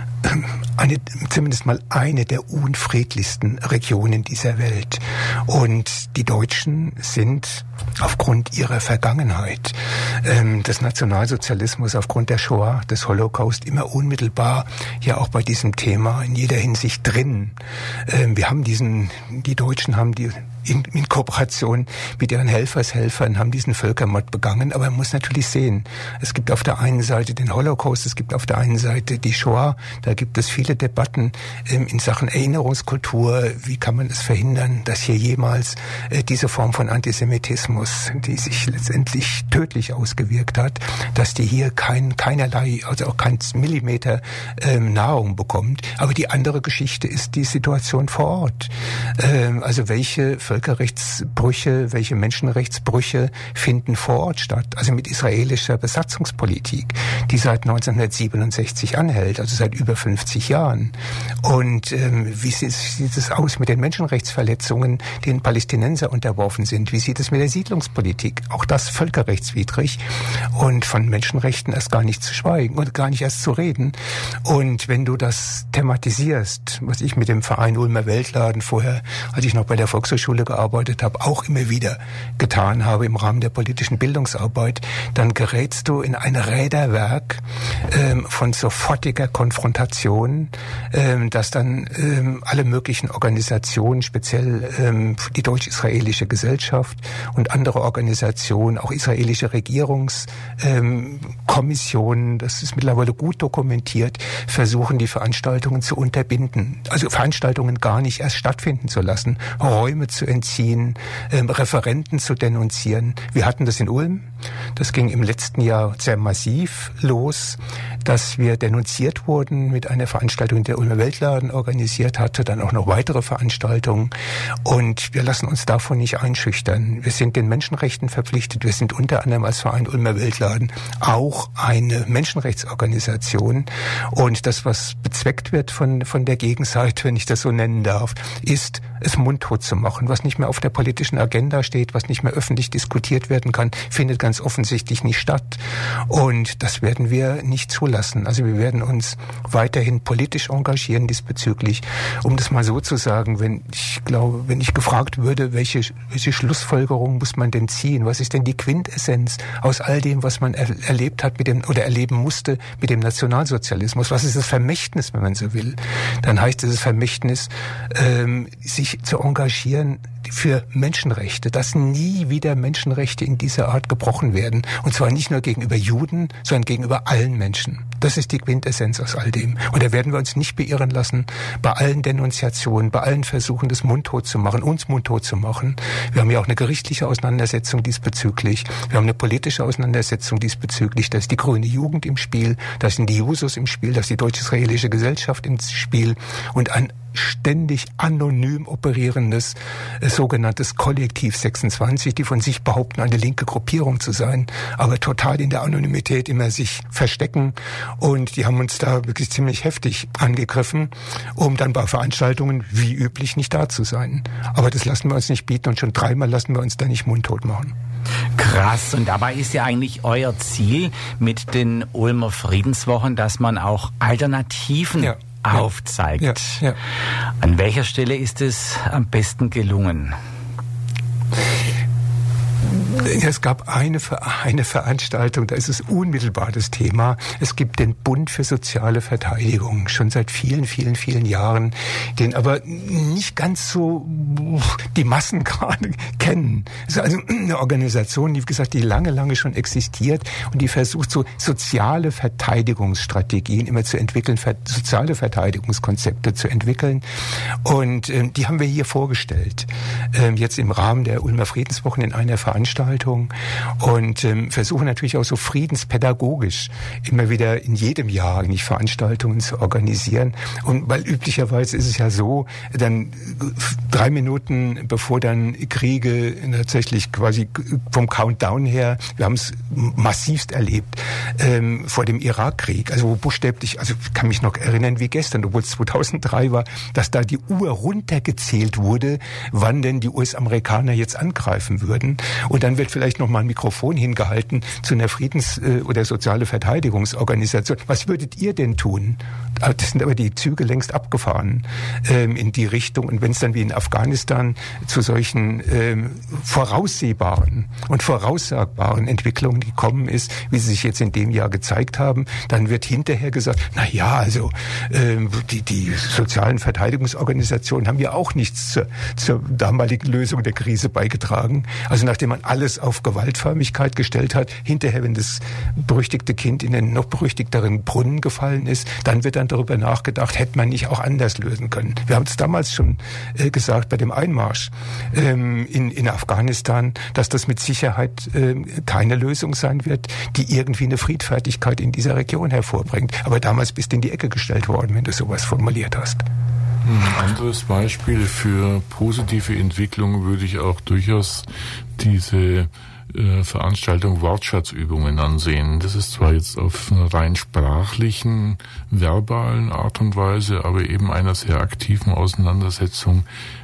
Speaker 3: eine, zumindest mal eine der unfriedlichsten Regionen dieser Welt. Und die Deutschen sind aufgrund ihrer Vergangenheit, ähm, des Nationalsozialismus, aufgrund der Shoah, des Holocaust, immer unmittelbar ja auch bei diesem Thema in jeder Hinsicht drin. Ähm, wir haben diesen, die Deutschen haben die in, in Kooperation mit ihren Helfershelfern haben diesen Völkermord begangen, aber man muss natürlich sehen, es gibt auf der einen Seite den Holocaust, es gibt auf der einen Seite die Shoah, da gibt es viele Debatten ähm, in Sachen Erinnerungskultur, wie kann man es verhindern, dass hier jemals äh, diese Form von Antisemitismus, die sich letztendlich tödlich ausgewirkt hat, dass die hier kein, keinerlei, also auch kein Millimeter ähm, Nahrung bekommt. Aber die andere Geschichte ist die Situation vor Ort. Ähm, also welche Völkerrechtsbrüche, welche Menschenrechtsbrüche finden vor Ort statt? Also mit israelischer Besatzungspolitik, die seit neunzehnhundertsiebenundsechzig anhält, also seit über fünfzig Jahren. Und ähm, wie sieht, sieht es aus mit den Menschenrechtsverletzungen, denen Palästinenser unterworfen sind? Wie sieht es mit der Siedlungspolitik? Auch das völkerrechtswidrig und von Menschenrechten erst gar nicht zu schweigen und gar nicht erst zu reden. Und wenn du das thematisierst, was ich mit dem Verein Ulmer Weltladen vorher, als ich noch bei der Volkshochschule gearbeitet habe, auch immer wieder getan habe im Rahmen der politischen Bildungsarbeit, dann gerätst du in ein Räderwerk ähm, von sofortiger Konfrontation, ähm, dass dann ähm, alle möglichen Organisationen, speziell ähm, die deutsch-israelische Gesellschaft und andere Organisationen, auch israelische Regierungskommissionen, ähm, das ist mittlerweile gut dokumentiert, versuchen die Veranstaltungen zu unterbinden. Also Veranstaltungen gar nicht erst stattfinden zu lassen, Räume zu entziehen, ähm, Referenten zu denunzieren. Wir hatten das in Ulm. Das ging im letzten Jahr sehr massiv los, dass wir denunziert wurden mit einer Veranstaltung, die der Ulmer Weltladen organisiert hatte, dann auch noch weitere Veranstaltungen. Und wir lassen uns davon nicht einschüchtern. Wir sind den Menschenrechten verpflichtet. Wir sind unter anderem als Verein Ulmer Weltladen auch eine Menschenrechtsorganisation. Und das, was bezweckt wird von, von der Gegenseite, wenn ich das so nennen darf, ist, es mundtot zu machen. Was nicht mehr auf der politischen Agenda steht, was nicht mehr öffentlich diskutiert werden kann, findet ganz offensichtlich nicht statt. Und das werden wir nicht zulassen. lassen. Also wir werden uns weiterhin politisch engagieren diesbezüglich. Um das mal so zu sagen, wenn ich glaube, wenn ich gefragt würde, welche, welche Schlussfolgerung muss man denn ziehen? Was ist denn die Quintessenz aus all dem, was man er, erlebt hat mit dem oder erleben musste mit dem Nationalsozialismus? Was ist das Vermächtnis, wenn man so will? Dann heißt dieses Vermächtnis, ähm, sich zu engagieren für Menschenrechte, dass nie wieder Menschenrechte in dieser Art gebrochen werden. Und zwar nicht nur gegenüber Juden, sondern gegenüber allen Menschen. Das ist die Quintessenz aus all dem. Und da werden wir uns nicht beirren lassen, bei allen Denunziationen, bei allen Versuchen, das mundtot zu machen, uns mundtot zu machen. Wir haben ja auch eine gerichtliche Auseinandersetzung diesbezüglich. Wir haben eine politische Auseinandersetzung diesbezüglich. Da ist die grüne Jugend im Spiel, da sind die Jusos im Spiel, da ist die deutsch-israelische Gesellschaft im Spiel und ein ständig anonym operierendes äh, sogenanntes Kollektiv sechsundzwanzig, die von sich behaupten, eine linke Gruppierung zu sein, aber total in der Anonymität immer sich verstecken. Und die haben uns da wirklich ziemlich heftig angegriffen, um dann bei Veranstaltungen wie üblich nicht da zu sein. Aber das lassen wir uns nicht bieten und schon dreimal lassen wir uns da nicht mundtot machen.
Speaker 2: Krass. Und dabei ist ja eigentlich euer Ziel mit den Ulmer Friedenswochen, dass man auch Alternativen ja. aufzeigt.
Speaker 3: Ja, ja.
Speaker 2: An welcher Stelle ist es am besten gelungen?
Speaker 3: Es gab eine, eine Veranstaltung, da ist es unmittelbar das Thema. Es gibt den Bund für soziale Verteidigung, schon seit vielen, vielen, vielen Jahren, den aber nicht ganz so die Massen gerade kennen. Es ist also eine Organisation, die, wie gesagt, die lange, lange schon existiert und die versucht, so soziale Verteidigungsstrategien immer zu entwickeln, soziale Verteidigungskonzepte zu entwickeln. Und ähm, die haben wir hier vorgestellt, ähm, jetzt im Rahmen der Ulmer Friedenswochen in einer Veranstaltung. Und ähm, versuchen natürlich auch so friedenspädagogisch immer wieder in jedem Jahr eigentlich Veranstaltungen zu organisieren. Und weil üblicherweise ist es ja so, dann drei Minuten bevor dann Kriege tatsächlich quasi vom Countdown her, wir haben es massivst erlebt, ähm, vor dem Irakkrieg, also wo buchstäblich, also ich kann mich noch erinnern wie gestern, obwohl es zweitausenddrei war, dass da die Uhr runtergezählt wurde, wann denn die U S-Amerikaner jetzt angreifen würden. Und dann wird vielleicht noch mal ein Mikrofon hingehalten zu einer Friedens- oder soziale Verteidigungsorganisation. Was würdet ihr denn tun? Das sind aber die Züge längst abgefahren ähm, in die Richtung. Und wenn es dann wie in Afghanistan zu solchen ähm, voraussehbaren und voraussagbaren Entwicklungen gekommen ist, wie sie sich jetzt in dem Jahr gezeigt haben, dann wird hinterher gesagt, na ja, also ähm, die, die sozialen Verteidigungsorganisationen haben ja auch nichts zur, zur damaligen Lösung der Krise beigetragen. Also nachdem man alles auf Gewaltförmigkeit gestellt hat, hinterher, wenn das berüchtigte Kind in den noch berüchtigteren Brunnen gefallen ist, dann wird dann darüber nachgedacht, hätte man nicht auch anders lösen können. Wir haben es damals schon äh, gesagt, bei dem Einmarsch ähm, in, in Afghanistan, dass das mit Sicherheit äh, keine Lösung sein wird, die irgendwie eine Friedfertigkeit in dieser Region hervorbringt. Aber damals bist du in die Ecke gestellt worden, wenn du sowas formuliert hast.
Speaker 4: Ein anderes Beispiel für positive Entwicklung würde ich auch durchaus diese äh, Veranstaltung Wortschatzübungen ansehen. Das ist zwar jetzt auf einer rein sprachlichen, verbalen Art und Weise, aber eben einer sehr aktiven Auseinandersetzung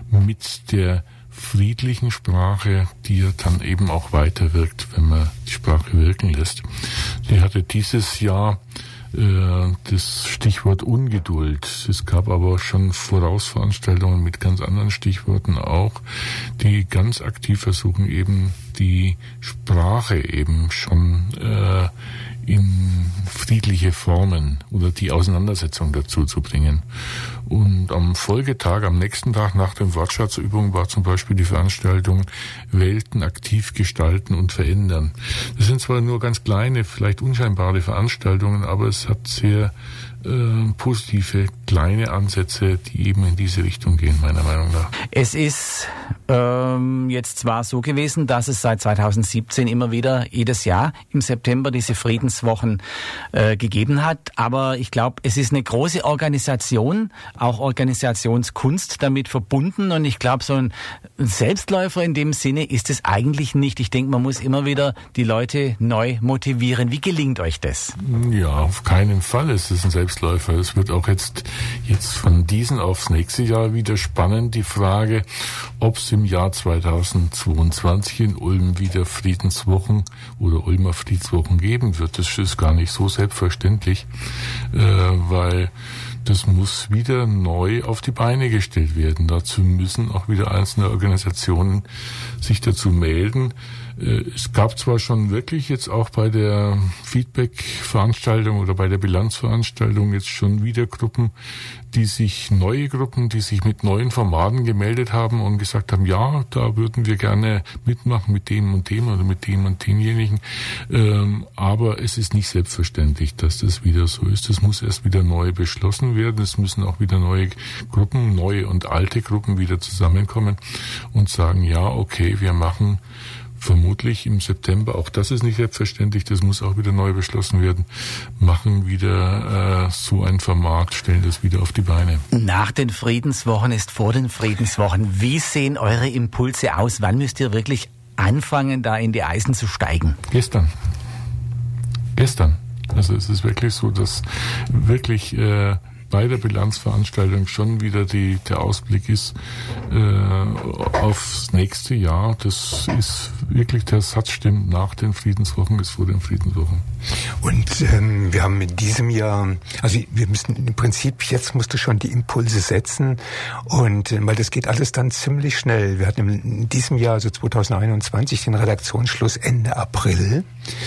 Speaker 4: mit der friedlichen Sprache, die ja dann eben auch weiterwirkt, wenn man die Sprache wirken lässt. Die hatte dieses Jahr das Stichwort Ungeduld. Es gab aber schon Vorausveranstaltungen mit ganz anderen Stichworten auch, die ganz aktiv versuchen, eben die Sprache eben schon äh, in friedliche Formen oder die Auseinandersetzung dazu zu bringen. Und am Folgetag, am nächsten Tag nach den Wortschatzübungen war zum Beispiel die Veranstaltung Welten aktiv gestalten und verändern. Das sind zwar nur ganz kleine, vielleicht unscheinbare Veranstaltungen, aber es hat sehr äh, positive kleine Ansätze, die eben in diese Richtung gehen, meiner Meinung nach.
Speaker 2: Es ist ähm, jetzt zwar so gewesen, dass es seit zweitausendsiebzehn immer wieder jedes Jahr im September diese Friedenswochen äh, gegeben hat, aber ich glaube, es ist eine große Organisation, auch Organisationskunst damit verbunden und ich glaube, so ein Selbstläufer in dem Sinne ist es eigentlich nicht. Ich denke, man muss immer wieder die Leute neu motivieren. Wie gelingt euch das?
Speaker 4: Ja, auf keinen Fall ist es ein Selbstläufer. Selbstläufer. Es wird auch jetzt, jetzt von diesen aufs nächste Jahr wieder spannend, die Frage, ob es im Jahr zweitausendzweiundzwanzig in Ulm wieder Friedenswochen oder Ulmer Friedenswochen geben wird. Das ist gar nicht so selbstverständlich, äh, weil das muss wieder neu auf die Beine gestellt werden. Dazu müssen auch wieder einzelne Organisationen sich dazu melden. Es gab zwar schon wirklich jetzt auch bei der Feedback-Veranstaltung oder bei der Bilanzveranstaltung jetzt schon wieder Gruppen, die sich, neue Gruppen, die sich mit neuen Formaten gemeldet haben und gesagt haben, ja, da würden wir gerne mitmachen mit dem und dem oder mit dem und demjenigen. Ähm, aber es ist nicht selbstverständlich, dass das wieder so ist. Es muss erst wieder neu beschlossen werden. Es müssen auch wieder neue Gruppen, neue und alte Gruppen wieder zusammenkommen und sagen, ja, okay, wir machen vermutlich im September, auch das ist nicht selbstverständlich, das muss auch wieder neu beschlossen werden, machen wieder äh, so ein Format, stellen das wieder auf die Beine.
Speaker 2: Nach den Friedenswochen ist vor den Friedenswochen. Wie sehen eure Impulse aus? Wann müsst ihr wirklich anfangen, da in die Eisen zu steigen?
Speaker 4: Gestern. Gestern. Also es ist wirklich so, dass wirklich äh, bei der Bilanzveranstaltung schon wieder die, der Ausblick ist äh, aufs nächste Jahr. Das ist wirklich, der Satz stimmt, nach den Friedenswochen ist vor den Friedenswochen.
Speaker 3: Und ähm, wir haben in diesem Jahr, also wir müssen im Prinzip, jetzt musst du schon die Impulse setzen und weil das geht alles dann ziemlich schnell. Wir hatten in diesem Jahr, also zweitausendeinundzwanzig, den Redaktionsschluss Ende April.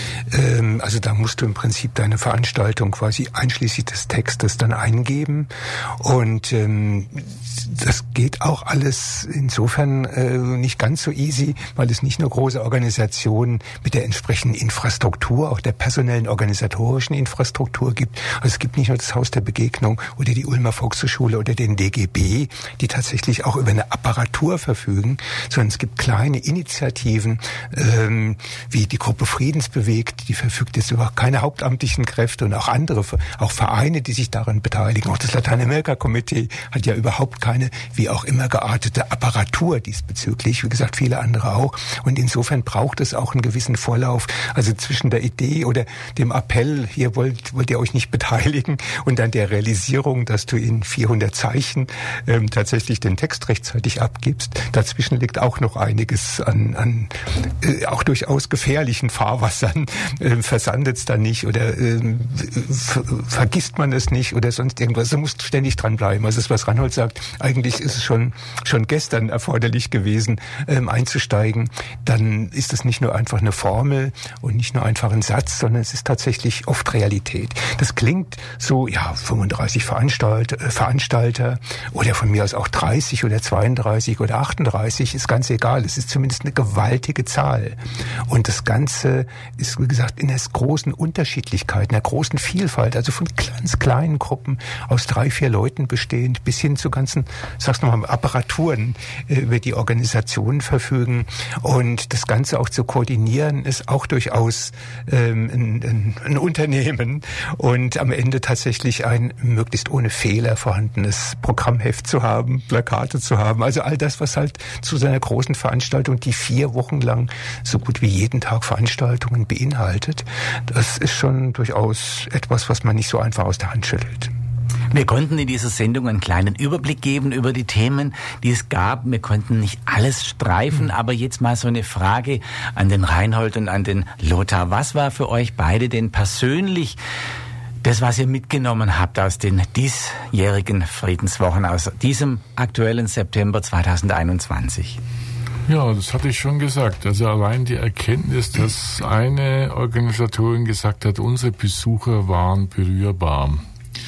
Speaker 3: Ähm, also da musst du im Prinzip deine Veranstaltung quasi einschließlich des Textes dann eingeben und ähm, das geht auch alles insofern äh, nicht ganz so easy, weil es nicht nur große Organisationen mit der entsprechenden Infrastruktur, auch der personellen organisatorischen Infrastruktur gibt. Also es gibt nicht nur das Haus der Begegnung oder die Ulmer Volkshochschule oder den D G B, die tatsächlich auch über eine Apparatur verfügen, sondern es gibt kleine Initiativen, ähm, wie die Gruppe Friedensbewegt, die verfügt jetzt über keine hauptamtlichen Kräfte und auch andere, auch Vereine, die sich daran beteiligen. Auch das Lateinamerika-Komitee hat ja überhaupt keine, wie auch immer, geartete Apparatur diesbezüglich. Wie gesagt, viele andere auch. Und insofern braucht es auch einen gewissen Vorlauf. Also zwischen der Idee oder dem Appell, hier wollt, wollt ihr euch nicht beteiligen, und dann der Realisierung, dass du in vierhundert Zeichen ähm, tatsächlich den Text rechtzeitig abgibst. Dazwischen liegt auch noch einiges an, an äh, auch durchaus gefährlichen Fahrwassern. Äh, versandet es dann nicht oder äh, ver- vergisst man es nicht oder sonst irgendwas. Du musst ständig dranbleiben. Also das, was Ranhold sagt, eigentlich ist es schon schon gestern erforderlich gewesen, ähm, einzusteigen. Dann ist es nicht nur einfach eine Formel und nicht nur einfach ein Satz, sondern es ist tatsächlich oft Realität. Das klingt so, ja, fünfunddreißig Veranstalter, äh, Veranstalter oder von mir aus auch dreißig oder zweiunddreißig oder achtunddreißig, ist ganz egal. Es ist zumindest eine gewaltige Zahl. Und das Ganze ist, wie gesagt, in der großen Unterschiedlichkeit, in der großen Vielfalt, also von ganz kleinen Gruppen aus drei, vier Leuten bestehend bis hin zu ganzen, sag's nochmal, Apparaturen, äh, über die Organisationen verfügen. Und das Ganze auch zu koordinieren, ist auch durchaus ähm, ein, ein, ein Unternehmen und am Ende tatsächlich ein möglichst ohne Fehler vorhandenes Programmheft zu haben, Plakate zu haben. Also all das, was halt zu seiner großen Veranstaltung, die vier Wochen lang so gut wie jeden Tag Veranstaltungen beinhaltet, das ist schon durchaus etwas, was man nicht so einfach aus der Hand schüttelt.
Speaker 2: Wir konnten in dieser Sendung einen kleinen Überblick geben über die Themen, die es gab. Wir konnten nicht alles streifen, aber jetzt mal so eine Frage an den Reinhold und an den Lothar. Was war für euch beide denn persönlich das, was ihr mitgenommen habt aus den diesjährigen Friedenswochen, aus diesem aktuellen September zweitausendeinundzwanzig?
Speaker 4: Ja, das hatte ich schon gesagt. Also allein die Erkenntnis, dass eine Organisatorin gesagt hat, unsere Besucher waren berührbar.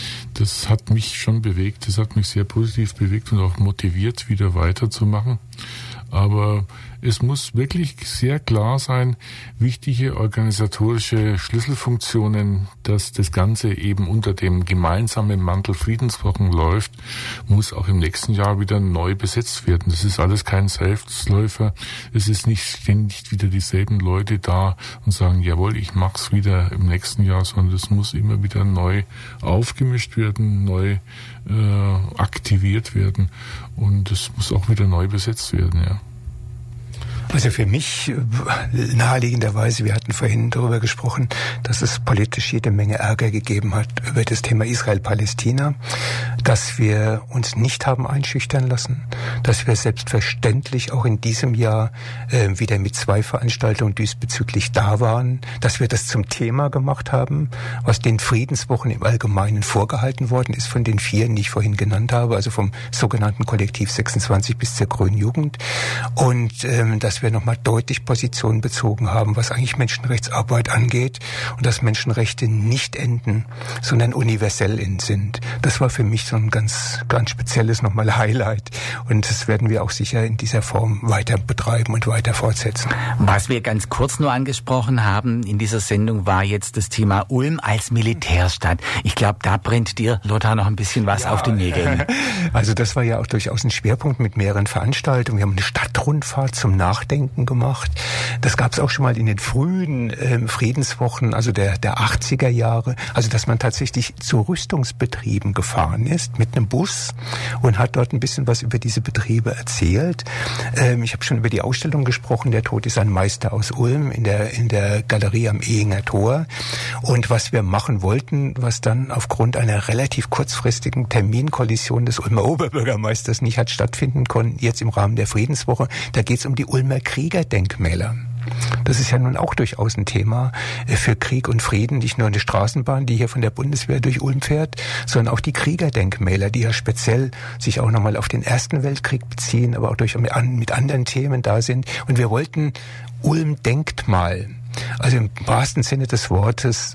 Speaker 4: Das hat mich schon bewegt, das hat mich sehr positiv bewegt und auch motiviert, wieder weiterzumachen. Aber es muss wirklich sehr klar sein, wichtige organisatorische Schlüsselfunktionen, dass das Ganze eben unter dem gemeinsamen Mantel Friedenswochen läuft, muss auch im nächsten Jahr wieder neu besetzt werden. Das ist alles kein Selbstläufer. Es ist nicht ständig wieder dieselben Leute da und sagen, jawohl, ich mach's wieder im nächsten Jahr, sondern es muss immer wieder neu aufgemischt werden, neu äh, aktiviert werden und es muss auch wieder neu besetzt werden, ja.
Speaker 3: Also für mich naheliegenderweise, wir hatten vorhin darüber gesprochen, dass es politisch jede Menge Ärger gegeben hat über das Thema Israel-Palästina, dass wir uns nicht haben einschüchtern lassen, dass wir selbstverständlich auch in diesem Jahr äh, wieder mit zwei Veranstaltungen diesbezüglich da waren, dass wir das zum Thema gemacht haben, was den Friedenswochen im Allgemeinen vorgehalten worden ist von den vier, die ich vorhin genannt habe, also vom sogenannten Kollektiv sechsundzwanzig bis zur Grünen Jugend, und ähm, dass wir nochmal deutlich Positionen bezogen haben, was eigentlich Menschenrechtsarbeit angeht und dass Menschenrechte nicht enden, sondern universell sind. Das war für mich so ein ganz, ganz spezielles nochmal Highlight und das werden wir auch sicher in dieser Form weiter betreiben und weiter fortsetzen.
Speaker 2: Was wir ganz kurz nur angesprochen haben in dieser Sendung war jetzt das Thema Ulm als Militärstadt. Ich glaube, da brennt dir, Lothar, noch ein bisschen was ja, auf den Nägeln.
Speaker 3: Also das war ja auch durchaus ein Schwerpunkt mit mehreren Veranstaltungen. Wir haben eine Stadtrundfahrt zum Nachdenken gemacht. Das gab es auch schon mal in den frühen äh, Friedenswochen, also der, der achtziger Jahre. Also dass man tatsächlich zu Rüstungsbetrieben gefahren ist mit einem Bus und hat dort ein bisschen was über diese Betriebe erzählt. Ähm, ich habe schon über die Ausstellung gesprochen, der Tod ist ein Meister aus Ulm in der, in der Galerie am Ehinger Tor. Und was wir machen wollten, was dann aufgrund einer relativ kurzfristigen Terminkollision des Ulmer Oberbürgermeisters nicht hat stattfinden können, jetzt im Rahmen der Friedenswoche, da geht es um die Ulmer Kriegerdenkmäler. Das ist ja nun auch durchaus ein Thema für Krieg und Frieden, nicht nur eine Straßenbahn, die hier von der Bundeswehr durch Ulm fährt, sondern auch die Kriegerdenkmäler, die ja speziell sich auch nochmal auf den Ersten Weltkrieg beziehen, aber auch durch, mit anderen Themen da sind. Und wir wollten Ulm Denkmal, also im wahrsten Sinne des Wortes,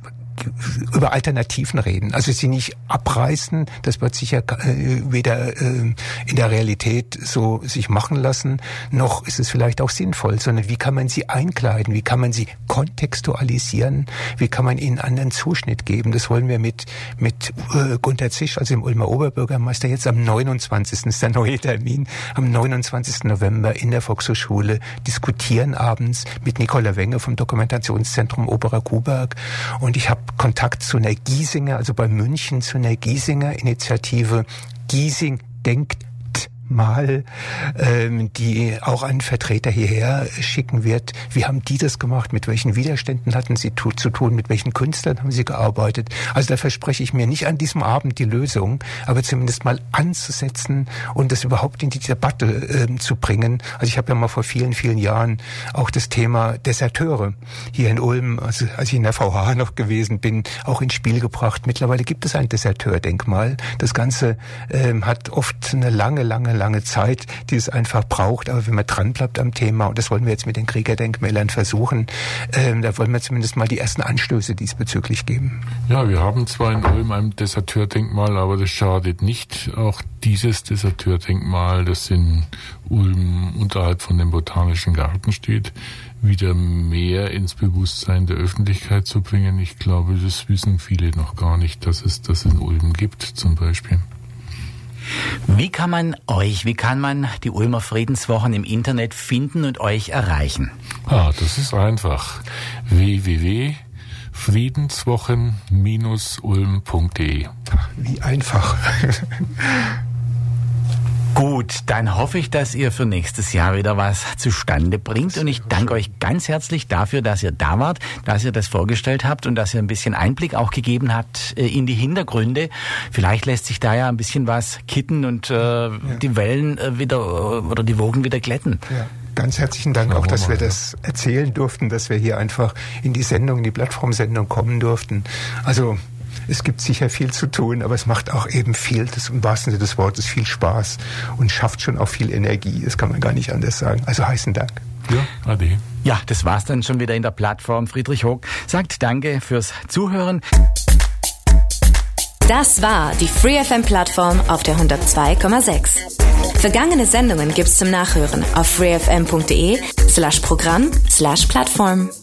Speaker 3: über Alternativen reden. Also sie nicht abreißen, das wird sicher äh, weder äh, in der Realität so sich machen lassen, noch ist es vielleicht auch sinnvoll, sondern wie kann man sie einkleiden, wie kann man sie kontextualisieren, wie kann man ihnen anderen Zuschnitt geben. Das wollen wir mit mit äh, Gunter Zisch, also dem Ulmer Oberbürgermeister, jetzt am neunundzwanzigsten ist der neue Termin, am neunundzwanzigsten November in der Volkshochschule diskutieren abends mit Nicola Wenge vom Dokumentationszentrum Oberer Kuhberg, und ich habe Kontakt zu einer Giesinger, also bei München zu einer Giesinger Initiative. Giesing denkt mal, ähm, die auch einen Vertreter hierher schicken wird. Wie haben die das gemacht? Mit welchen Widerständen hatten sie tu- zu tun? Mit welchen Künstlern haben sie gearbeitet? Also da verspreche ich mir nicht an diesem Abend die Lösung, aber zumindest mal anzusetzen und das überhaupt in die Debatte ähm, zu bringen. Also ich habe ja mal vor vielen, vielen Jahren auch das Thema Deserteure hier in Ulm, also als ich in der V H noch gewesen bin, auch ins Spiel gebracht. Mittlerweile gibt es ein Deserteurdenkmal. Das Ganze ähm, hat oft eine lange, lange, lange Zeit, die es einfach braucht, aber wenn man dran bleibt am Thema, und das wollen wir jetzt mit den Kriegerdenkmälern versuchen, ähm, da wollen wir zumindest mal die ersten Anstöße diesbezüglich geben.
Speaker 4: Ja, wir haben zwar in Ulm ein Deserteurdenkmal, aber das schadet nicht. Auch dieses Deserteurdenkmal, das in Ulm unterhalb von dem Botanischen Garten steht, wieder mehr ins Bewusstsein der Öffentlichkeit zu bringen. Ich glaube, das wissen viele noch gar nicht, dass es das in Ulm gibt, zum Beispiel.
Speaker 2: Wie kann man euch, wie kann man die Ulmer Friedenswochen im Internet finden und euch erreichen?
Speaker 4: Ah, das ist einfach. w w w punkt friedenswochen Bindestrich ulm punkt de.
Speaker 3: Wie einfach.
Speaker 2: Gut, dann hoffe ich, dass ihr für nächstes Jahr wieder was zustande bringt, und ich danke euch ganz herzlich dafür, dass ihr da wart, dass ihr das vorgestellt habt und dass ihr ein bisschen Einblick auch gegeben habt in die Hintergründe. Vielleicht lässt sich da ja ein bisschen was kitten und äh, ja. die Wellen äh, wieder oder die Wogen wieder glätten. Ja.
Speaker 3: Ganz herzlichen Dank auch, dass wir das erzählen durften, dass wir hier einfach in die Sendung, in die Plattformsendung kommen durften. Also es gibt sicher viel zu tun, aber es macht auch eben viel, das im wahrsten Sinne des Wortes, viel Spaß und schafft schon auch viel Energie. Das kann man gar nicht anders sagen. Also heißen Dank.
Speaker 4: Ja, ade.
Speaker 2: Ja, das war's dann schon wieder in der Plattform. Friedrich Hoog sagt Danke fürs Zuhören.
Speaker 1: Das war die Free F M-Plattform auf der hundertzwei Komma sechs. Vergangene Sendungen gibt's zum Nachhören auf freefm punkt de slash Programm slash Plattform.